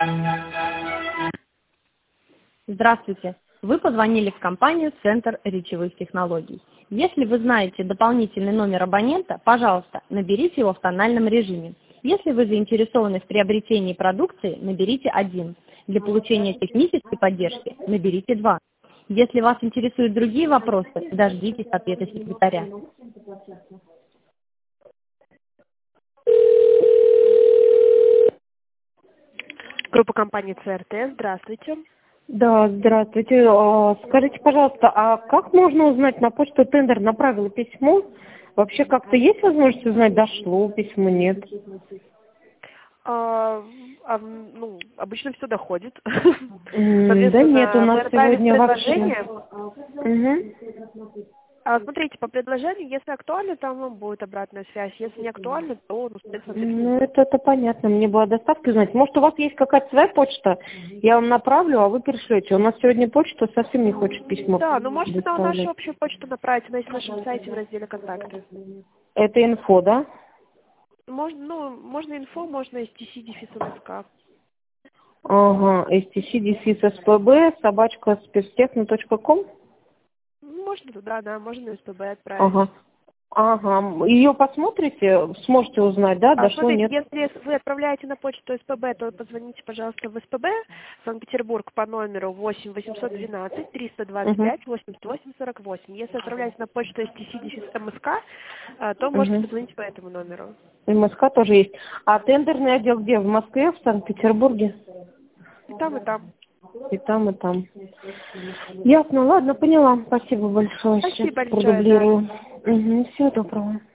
Здравствуйте. Вы позвонили в компанию «Центр речевых технологий». Если вы знаете дополнительный номер абонента, пожалуйста, наберите его в тональном режиме. Если вы заинтересованы в приобретении продукции, наберите 1. Для получения технической поддержки наберите 2. Если вас интересуют другие вопросы, дождитесь ответа секретаря. Группа компании ЦРТ. Здравствуйте. Да, здравствуйте. Скажите, пожалуйста, а как можно узнать, на почту тендер направила письмо? Вообще как-то есть возможность узнать, дошло письмо, нет? Обычно все доходит. Да нет, у нас сегодня вообще... Смотрите, по предложению, если актуально, там вам будет обратная связь. Если не актуально, то, Ну, это понятно. Мне была доставка узнать. Может, у вас есть какая-то своя почта? Я вам направлю, а вы пришлете. У нас сегодня почта совсем не хочет письмо. Да, но можете на доставлять. нашу общую почту направить, она есть на нашем сайте в разделе «Контакты». Это инфо, да? Можно инфо, можно stc-msk. Ага, stc-spb, @spectechno.com. Можно туда, да, можно на СПБ отправить. Ага. Ее посмотрите, сможете узнать, да, дошло, Смотрите, нет? если вы отправляете на почту СПБ, то позвоните, пожалуйста, в СПБ Санкт-Петербург по номеру 8 812 325 88 48. Если отправляете на почту stc-msk, то можете позвонить по этому номеру. МСК тоже есть. А тендерный отдел где? В Москве, в Санкт-Петербурге? И там, и там. И там, и там. Ясно, ладно, поняла. Спасибо большое. Спасибо Сейчас большое, да. продублирую. Всего доброго.